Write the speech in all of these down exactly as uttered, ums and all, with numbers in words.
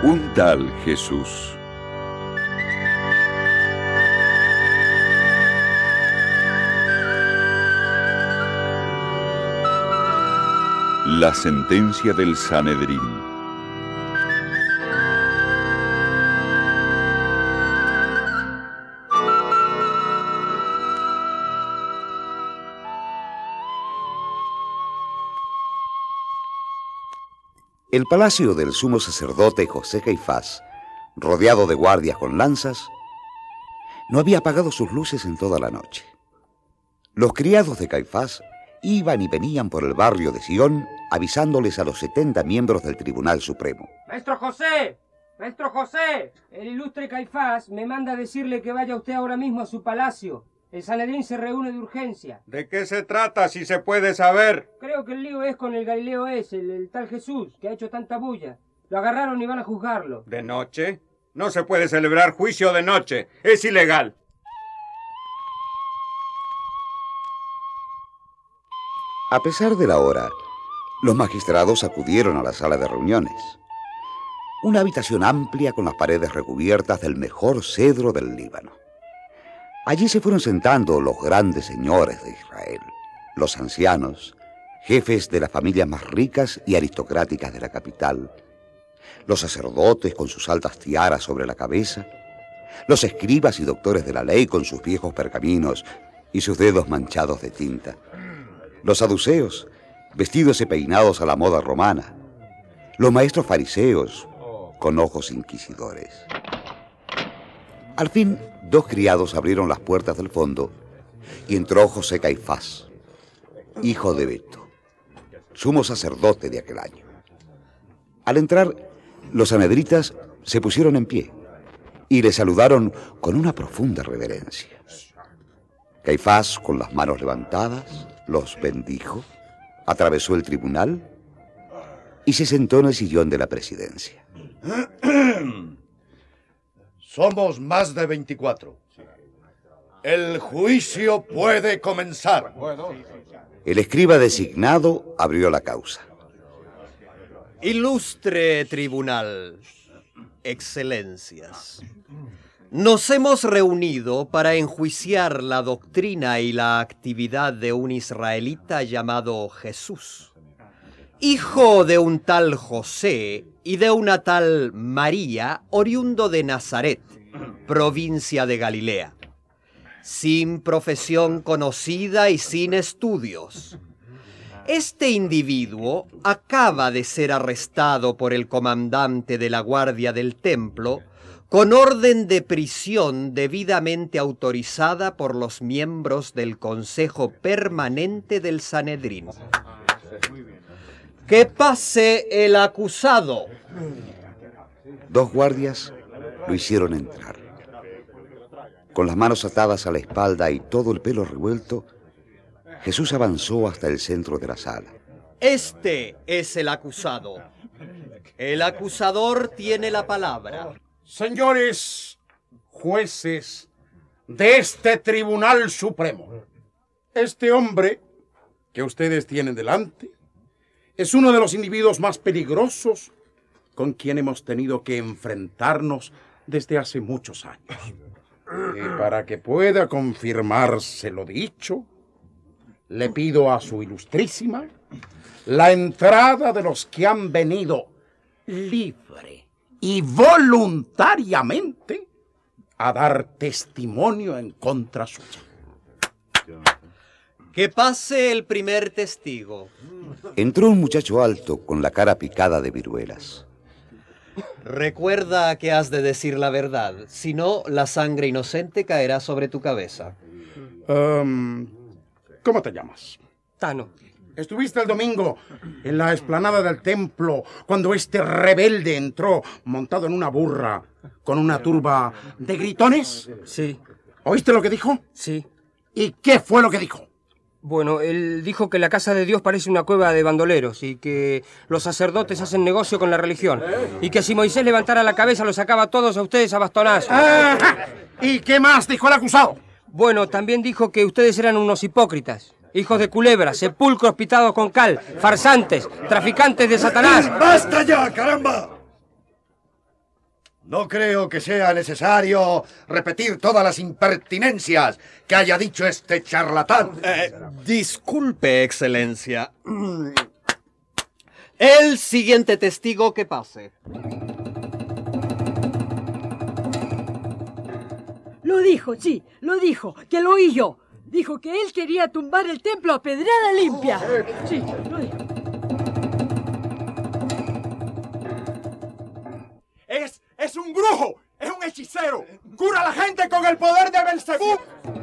Un tal Jesús. La sentencia del Sanedrín. El palacio del sumo sacerdote José Caifás, rodeado de guardias con lanzas, no había apagado sus luces en toda la noche. Los criados de Caifás iban y venían por el barrio de Sion, avisándoles a los setenta miembros del Tribunal Supremo. ¡Maestro José! ¡Maestro José! El ilustre Caifás me manda decirle que vaya usted ahora mismo a su palacio. El Sanedrín se reúne de urgencia. ¿De qué se trata, si se puede saber? Creo que el lío es con el Galileo ese, el, el tal Jesús, que ha hecho tanta bulla. Lo agarraron y van a juzgarlo. ¿De noche? No se puede celebrar juicio de noche. Es ilegal. A pesar de la hora, los magistrados acudieron a la sala de reuniones. Una habitación amplia con las paredes recubiertas del mejor cedro del Líbano. Allí se fueron sentando los grandes señores de Israel, los ancianos, jefes de las familias más ricas y aristocráticas de la capital, los sacerdotes con sus altas tiaras sobre la cabeza, los escribas y doctores de la ley con sus viejos pergaminos y sus dedos manchados de tinta, los saduceos, vestidos y peinados a la moda romana, los maestros fariseos con ojos inquisidores. Al fin, dos criados abrieron las puertas del fondo y entró José Caifás, hijo de Beto, sumo sacerdote de aquel año. Al entrar, los sanedritas se pusieron en pie y le saludaron con una profunda reverencia. Caifás, con las manos levantadas, los bendijo, atravesó el tribunal y se sentó en el sillón de la presidencia. Somos más de veinticuatro. El juicio puede comenzar. El escriba designado abrió la causa. Ilustre tribunal, excelencias, nos hemos reunido para enjuiciar la doctrina y la actividad de un israelita llamado Jesús, hijo de un tal José y de una tal María, oriundo de Nazaret, provincia de Galilea, sin profesión conocida y sin estudios. Este individuo acaba de ser arrestado por el comandante de la guardia del templo con orden de prisión debidamente autorizada por los miembros del Consejo Permanente del Sanedrín. ¡Que pase el acusado! Dos guardias lo hicieron entrar. Con las manos atadas a la espalda y todo el pelo revuelto, Jesús avanzó hasta el centro de la sala. Este es el acusado. El acusador tiene la palabra. Señores jueces de este Tribunal Supremo, este hombre que ustedes tienen delante es uno de los individuos más peligrosos con quien hemos tenido que enfrentarnos desde hace muchos años. Y para que pueda confirmarse lo dicho, le pido a su ilustrísima la entrada de los que han venido libre y voluntariamente a dar testimonio en contra suya. Que pase el primer testigo. Entró un muchacho alto con la cara picada de viruelas. Recuerda que has de decir la verdad, si no, la sangre inocente caerá sobre tu cabeza. Um, ¿Cómo te llamas? Tano. ¿Estuviste el domingo en la explanada del templo cuando este rebelde entró montado en una burra con una turba de gritones? Sí. ¿Oíste lo que dijo? Sí. ¿Y qué fue lo que dijo? Bueno, él dijo que la casa de Dios parece una cueva de bandoleros y que los sacerdotes hacen negocio con la religión y que si Moisés levantara la cabeza los sacaba a todos a ustedes a bastonazos. Ah, ¿y qué más dijo el acusado? Bueno, también dijo que ustedes eran unos hipócritas, hijos de culebra, sepulcros pitados con cal, farsantes, traficantes de Satanás. ¡Basta ya, caramba! No creo que sea necesario repetir todas las impertinencias que haya dicho este charlatán. Eh, disculpe, Excelencia. El siguiente testigo que pase. Lo dijo, sí, lo dijo, que lo oí yo. Dijo que él quería tumbar el templo a pedrada limpia. Sí, lo dijo. Es, es un brujo, es un hechicero. Cura a la gente con el poder de Belcebú.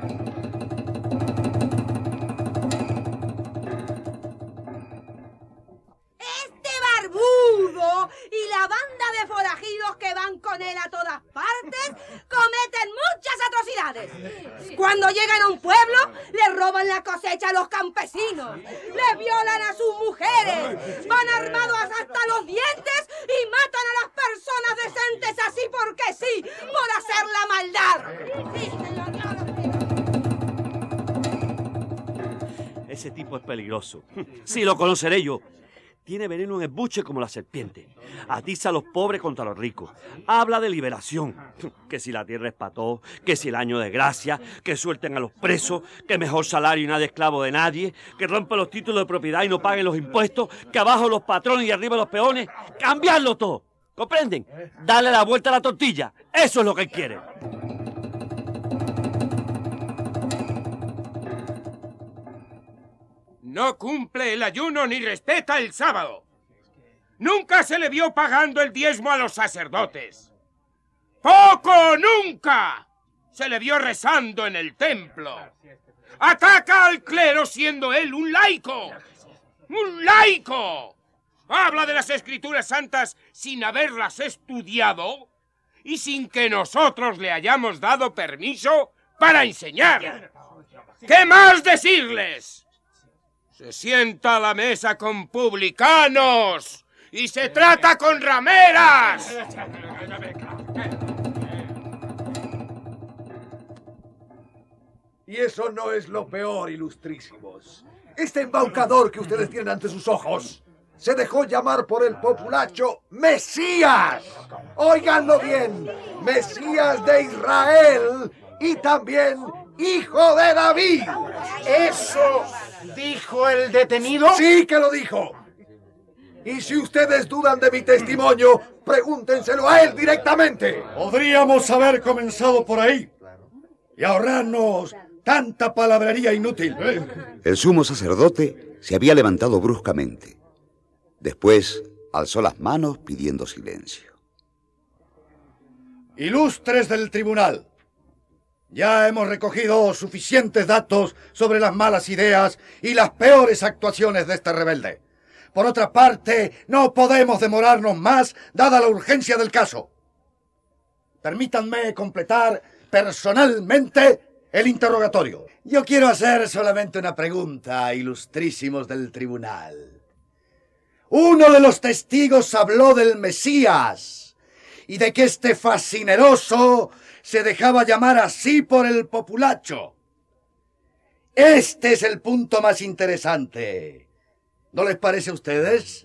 Este barbudo y la banda de forajidos que van con él a todas partes cometen muchas atrocidades. Cuando llegan a un pueblo, le roban la cosecha a los campesinos, le violan a sus mujeres, van armados hasta los dientes y matan a las personas decentes así porque sí, por hacer la maldad. Ese tipo es peligroso. Sí, lo conoceré yo. Tiene veneno en el buche como la serpiente. Atiza a los pobres contra los ricos. Habla de liberación. Que si la tierra es para todos, que si el año de gracia, que suelten a los presos, que mejor salario y nadie esclavo de nadie, que rompen los títulos de propiedad y no paguen los impuestos, que abajo los patrones y arriba los peones. ¡Cambiarlo todo! ¿Comprenden? Darle la vuelta a la tortilla. Eso es lo que él quiere. No cumple el ayuno ni respeta el sábado. Nunca se le vio pagando el diezmo a los sacerdotes. ¡Poco nunca! Se le vio rezando en el templo. Ataca al clero siendo él un laico. ¡Un laico! Habla de las escrituras santas sin haberlas estudiado y sin que nosotros le hayamos dado permiso para enseñar. ¿Qué más decirles? Se sienta a la mesa con publicanos y se trata con rameras. Y eso no es lo peor, ilustrísimos. Este embaucador que ustedes tienen ante sus ojos se dejó llamar por el populacho Mesías. Óiganlo bien, Mesías de Israel y también hijo de David. ¿Eso dijo el detenido? Sí que lo dijo. Y si ustedes dudan de mi testimonio, pregúntenselo a él directamente. Podríamos haber comenzado por ahí y ahorrarnos tanta palabrería inútil. El sumo sacerdote se había levantado bruscamente. Después alzó las manos pidiendo silencio. Ilustres del tribunal, ya hemos recogido suficientes datos sobre las malas ideas y las peores actuaciones de este rebelde. Por otra parte, no podemos demorarnos más, dada la urgencia del caso. Permítanme completar personalmente el interrogatorio. Yo quiero hacer solamente una pregunta, ilustrísimos del tribunal. Uno de los testigos habló del Mesías y de que este fascineroso se dejaba llamar así por el populacho. Este es el punto más interesante. ¿No les parece a ustedes?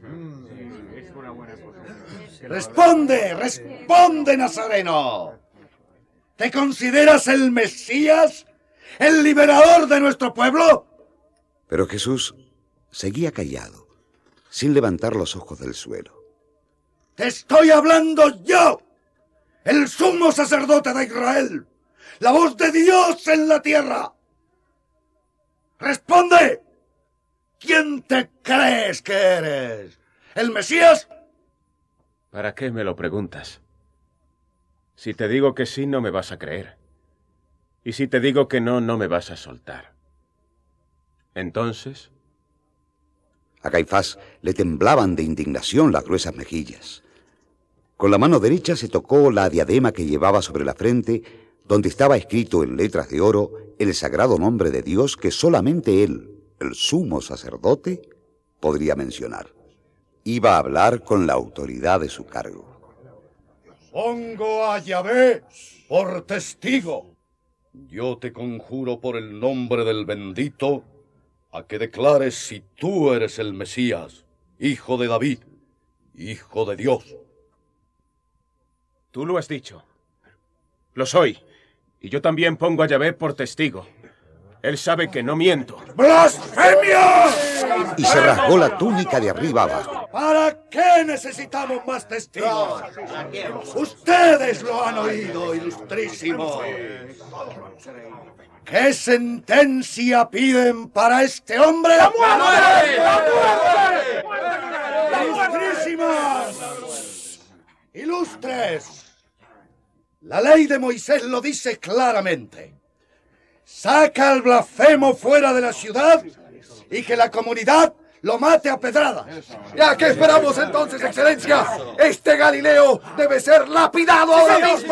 Responde, responde, Nazareno. ¿Te consideras el Mesías? ¿El liberador de nuestro pueblo? Pero Jesús seguía callado, sin levantar los ojos del suelo. ¡Te estoy hablando yo! ¡El sumo sacerdote de Israel! ¡La voz de Dios en la tierra! ¡Responde! ¿Quién te crees que eres? ¿El Mesías? ¿Para qué me lo preguntas? Si te digo que sí, no me vas a creer. Y si te digo que no, no me vas a soltar. Entonces... A Caifás le temblaban de indignación las gruesas mejillas. Con la mano derecha se tocó la diadema que llevaba sobre la frente, donde estaba escrito en letras de oro el sagrado nombre de Dios que solamente él, el sumo sacerdote, podría mencionar. Iba a hablar con la autoridad de su cargo. Pongo a Yahvé por testigo. Yo te conjuro por el nombre del bendito a que declares si tú eres el Mesías, hijo de David, hijo de Dios. Tú lo has dicho. Lo soy. Y yo también pongo a Yahvé por testigo. Él sabe que no miento. ¡Blasfemia! Y se rasgó la túnica de arriba abajo. ¿Para qué necesitamos más testigos? Ustedes lo han oído, ilustrísimo. ¿Qué sentencia piden para este hombre? ¡La muerte! ¡Ilustrísimas! ¡Ilustres! La ley de Moisés lo dice claramente. Saca al blasfemo fuera de la ciudad y que la comunidad lo mate a pedradas. ¿Ya qué esperamos entonces, excelencia? Este Galileo debe ser lapidado ahora mismo.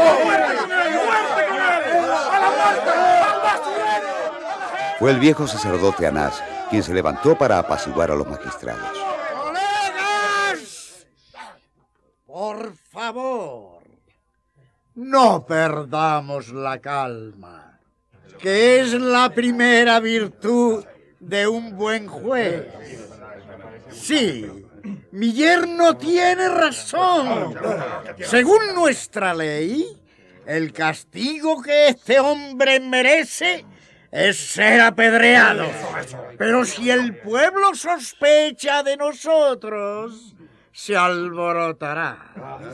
Fue el viejo sacerdote Anás quien se levantó para apaciguar a los magistrados. ¡Colegas! Por favor, no perdamos la calma, que es la primera virtud de un buen juez. Sí, mi yerno tiene razón. Según nuestra ley, el castigo que este hombre merece es ser apedreado. Pero si el pueblo sospecha de nosotros, se alborotará.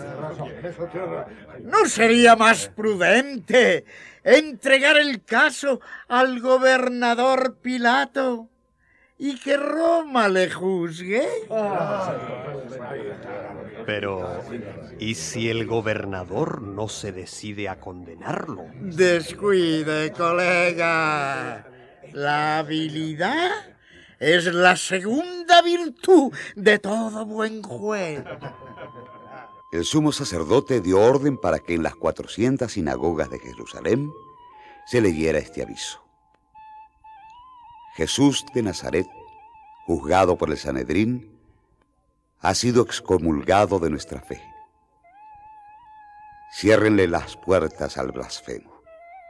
¿No sería más prudente entregar el caso al gobernador Pilato y que Roma le juzgue? Pero, ¿y si el gobernador no se decide a condenarlo? Descuide, colega. La habilidad es la segunda virtud de todo buen juez. El sumo sacerdote dio orden para que en las cuatrocientas sinagogas de Jerusalén se leyera este aviso. Jesús de Nazaret, juzgado por el Sanedrín, ha sido excomulgado de nuestra fe. Ciérrenle las puertas al blasfemo.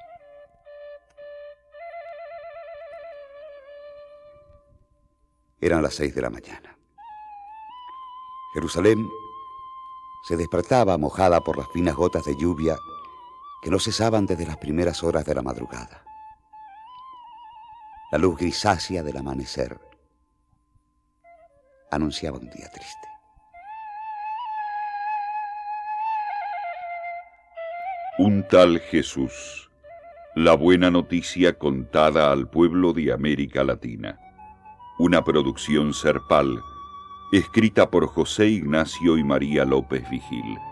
Eran las seis de la mañana. Jerusalén se despertaba mojada por las finas gotas de lluvia que no cesaban desde las primeras horas de la madrugada. La luz grisácea del amanecer anunciaba un día triste. Un tal Jesús, la buena noticia contada al pueblo de América Latina. Una producción Serpal, escrita por José Ignacio y María López Vigil.